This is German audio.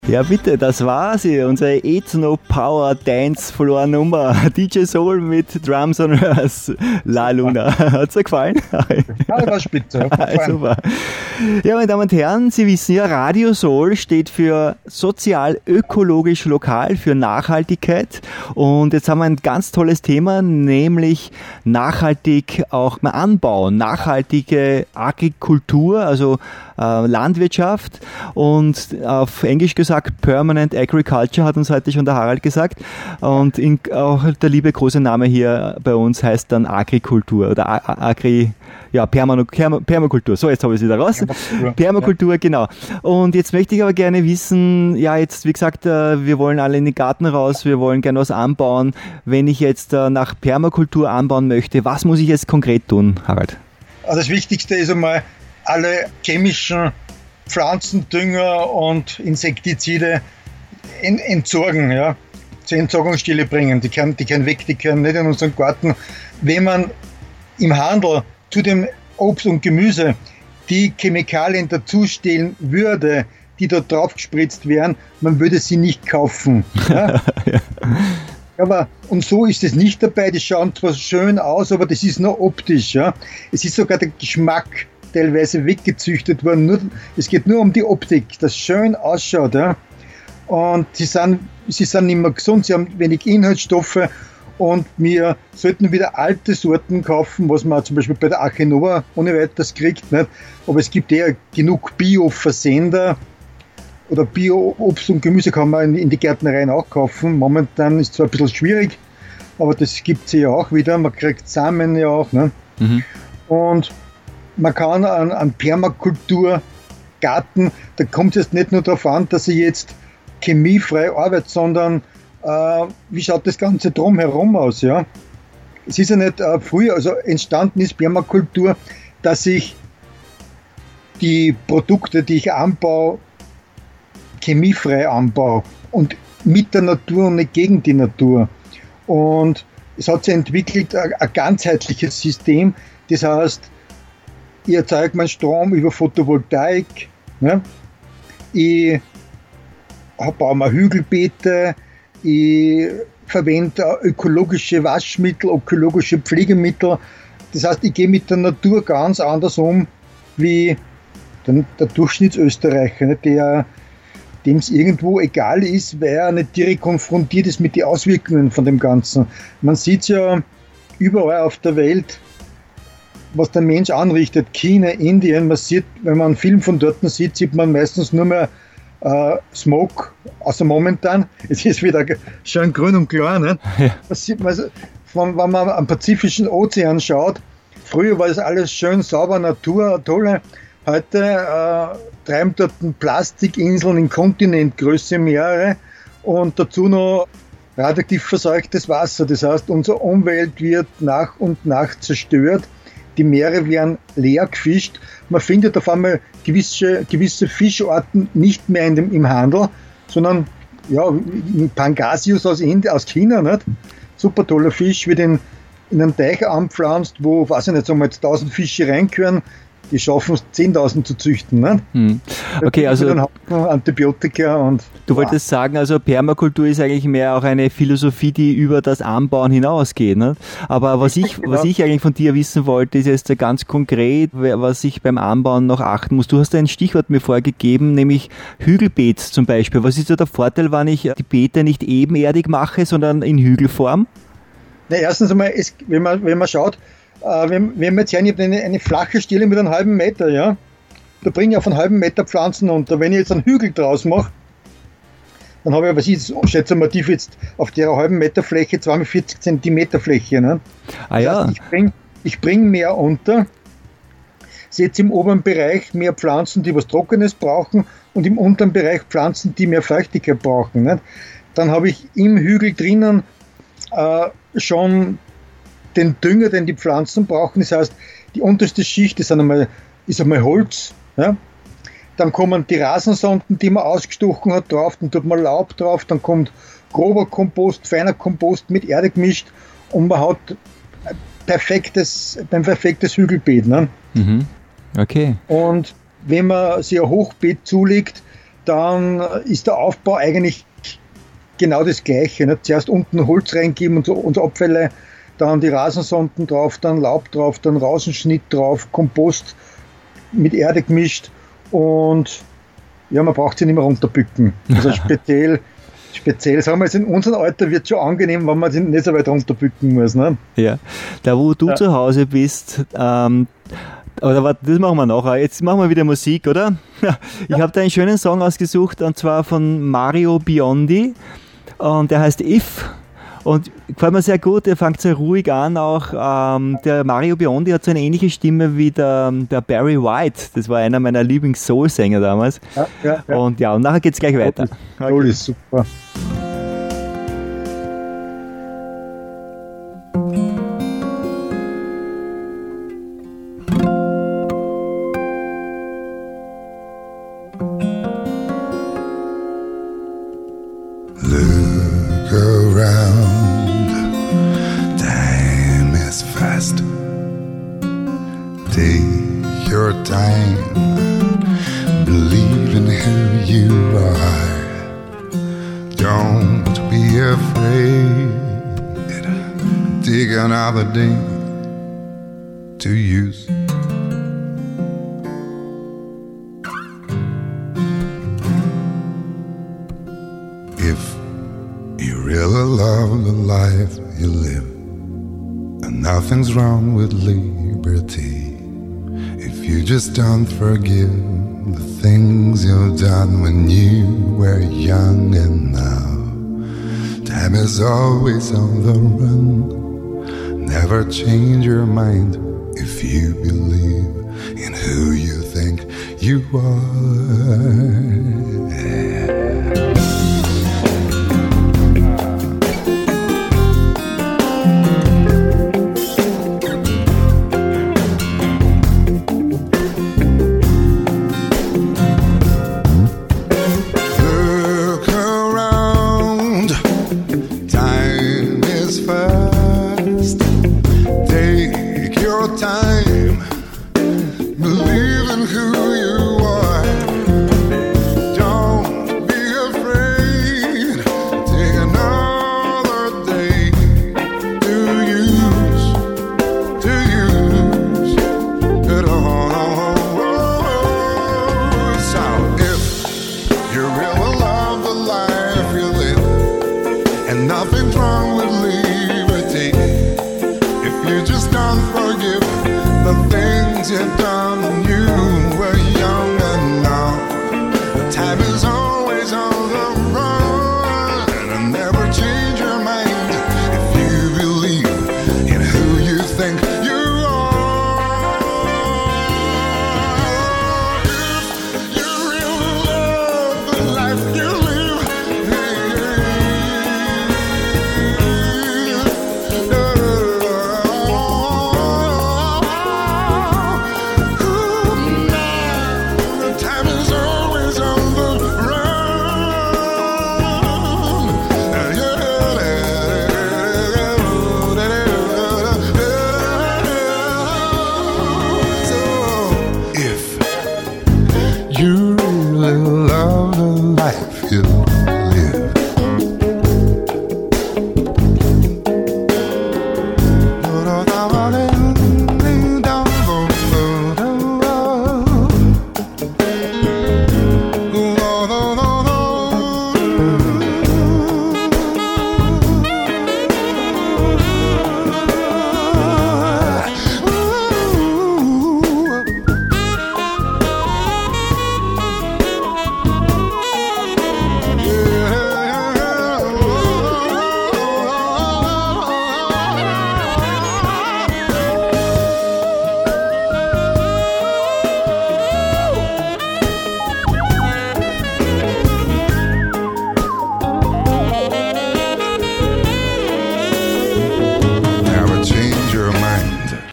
Ja bitte, das war sie, unsere Ethno-Power-Dance-Floor-Nummer. DJ Soul mit Drums on Earth, La Luna. Hat's dir gefallen? Ja, war spitze. Super. Ja, meine Damen und Herren, Sie wissen ja, Radio Soul steht für sozial-ökologisch lokal, für Nachhaltigkeit. Und jetzt haben wir ein ganz tolles Thema, nämlich nachhaltig auch mal anbauen, nachhaltige Agrikultur, also Landwirtschaft, und auf Englisch gesagt Permanent Agriculture, hat uns heute schon der Harald gesagt, und auch der liebe große Name hier bei uns heißt dann Agrikultur oder Permakultur. So, jetzt habe ich es wieder raus. Permakultur, genau. Und jetzt möchte ich aber gerne wissen, ja, jetzt wie gesagt, wir wollen alle in den Garten raus, wir wollen gerne was anbauen. Wenn ich jetzt nach Permakultur anbauen möchte, was muss ich jetzt konkret tun, Harald? Also das Wichtigste ist einmal, alle chemischen Pflanzendünger und Insektizide entsorgen, ja, zur Entsorgungsstelle bringen. Die können weg, die können nicht in unseren Garten. Wenn man im Handel zu dem Obst und Gemüse die Chemikalien dazustellen würde, die da drauf gespritzt wären, man würde sie nicht kaufen. Ja? Ja. Aber, und so ist es nicht dabei, die schauen zwar schön aus, aber das ist nur optisch. Ja? Es ist sogar der Geschmack teilweise weggezüchtet worden. Es geht nur um die Optik, das schön ausschaut. Ja? Und sie sind nicht mehr gesund, sie haben wenig Inhaltsstoffe und wir sollten wieder alte Sorten kaufen, was man zum Beispiel bei der Arche Nova ohne weiteres kriegt. Nicht? Aber es gibt eher genug Bio-Versender oder Bio-Obst und Gemüse kann man in die Gärtnereien auch kaufen. Momentan ist es zwar ein bisschen schwierig, aber das gibt es ja auch wieder. Man kriegt Samen ja auch. Ne? Mhm. Und man kann an Permakulturgarten, da kommt es jetzt nicht nur darauf an, dass ich jetzt chemiefrei arbeite, sondern wie schaut das Ganze drumherum aus? Ja? Es ist ja nicht früher, also entstanden ist Permakultur, dass ich die Produkte, die ich anbaue, chemiefrei anbaue und mit der Natur und nicht gegen die Natur. Und es hat sich entwickelt ein ganzheitliches System, das heißt, ich erzeuge meinen Strom über Photovoltaik, ne? Ich baue mir Hügelbeete, ich verwende ökologische Waschmittel, ökologische Pflegemittel. Das heißt, ich gehe mit der Natur ganz anders um wie der Durchschnittsösterreicher, ne? Dem es irgendwo egal ist, weil er nicht direkt konfrontiert ist mit den Auswirkungen von dem Ganzen. Man sieht es ja überall auf der Welt, was der Mensch anrichtet. China, Indien, man sieht, wenn man einen Film von dort sieht, sieht man meistens nur mehr Smoke, außer momentan. Es ist wieder schön grün und klar. Ne? Ja. Das sieht man, wenn man am Pazifischen Ozean schaut, früher war das alles schön sauber, Natur, tolle. Heute treiben dort Plastikinseln in Kontinentgröße mehrere und dazu noch radioaktiv verseuchtes Wasser. Das heißt, unsere Umwelt wird nach und nach zerstört. Die Meere werden leer gefischt. Man findet auf einmal gewisse Fischarten nicht mehr im Handel, sondern ja, Pangasius aus China. Nicht? Super toller Fisch, wird in einem Teich anpflanzt, wo, weiß ich nicht, sagen wir jetzt 1000 Fische reingehören. Die schaffen es 10.000 zu züchten. Ne? Okay, also Antibiotika und. Du wolltest sagen, also Permakultur ist eigentlich mehr auch eine Philosophie, die über das Anbauen hinausgeht. Ne? Aber was ich eigentlich von dir wissen wollte, ist jetzt ganz konkret, was ich beim Anbauen noch achten muss. Du hast ein Stichwort mir vorgegeben, nämlich Hügelbeet zum Beispiel. Was ist da der Vorteil, wenn ich die Beete nicht ebenerdig mache, sondern in Hügelform? Na, erstens einmal, wenn man schaut, wenn wir jetzt eine flache Stelle mit einem halben Meter, ja, da bringe ich auf einen halben Meter Pflanzen unter. Wenn ich jetzt einen Hügel draus mache, dann habe ich, schätze mal, tief jetzt auf der halben Meter Fläche 42 Zentimeter Fläche. Ne? Das heißt, ich bringe mehr unter, setze im oberen Bereich mehr Pflanzen, die was Trockenes brauchen und im unteren Bereich Pflanzen, die mehr Feuchtigkeit brauchen. Ne? Dann habe ich im Hügel drinnen schon den Dünger, den die Pflanzen brauchen. Das heißt, die unterste Schicht ist einmal Holz. Ja? Dann kommen die Rasensonden, die man ausgestochen hat, drauf. Dann tut man Laub drauf. Dann kommt grober Kompost, feiner Kompost mit Erde gemischt. Und man hat ein perfektes Hügelbeet. Ne? Mhm. Okay. Und wenn man sich ein Hochbeet zulegt, dann ist der Aufbau eigentlich genau das Gleiche. Nicht? Zuerst unten Holz reingeben und Abfälle, dann die Rasensonden drauf, dann Laub drauf, dann Rasenschnitt drauf, Kompost mit Erde gemischt und ja, man braucht sie nicht mehr runterbücken. Also speziell, sagen wir jetzt, in unserem Alter wird es schon angenehm, wenn man sie nicht so weit runterbücken muss. Ne? Ja, da wo du zu Hause bist, oder warte, das machen wir nachher. Jetzt machen wir wieder Musik, oder? Ich habe da einen schönen Song ausgesucht, und zwar von Mario Biondi, und der heißt If. Und gefällt mir sehr gut, der fängt sehr ruhig an auch. Der Mario Biondi hat so eine ähnliche Stimme wie der Barry White. Das war einer meiner Lieblings-Soul-Sänger damals. Ja. Und nachher geht's gleich weiter. Soul ist super. Look around, time is fast. Take your time, believe in who you are. Don't be afraid, take another day to use. If you really love the life you live, and nothing's wrong with liberty, if you just don't forgive the things you've done when you were young, and now time is always on the run. Never change your mind if you believe in who you think you are. You really love the life you live.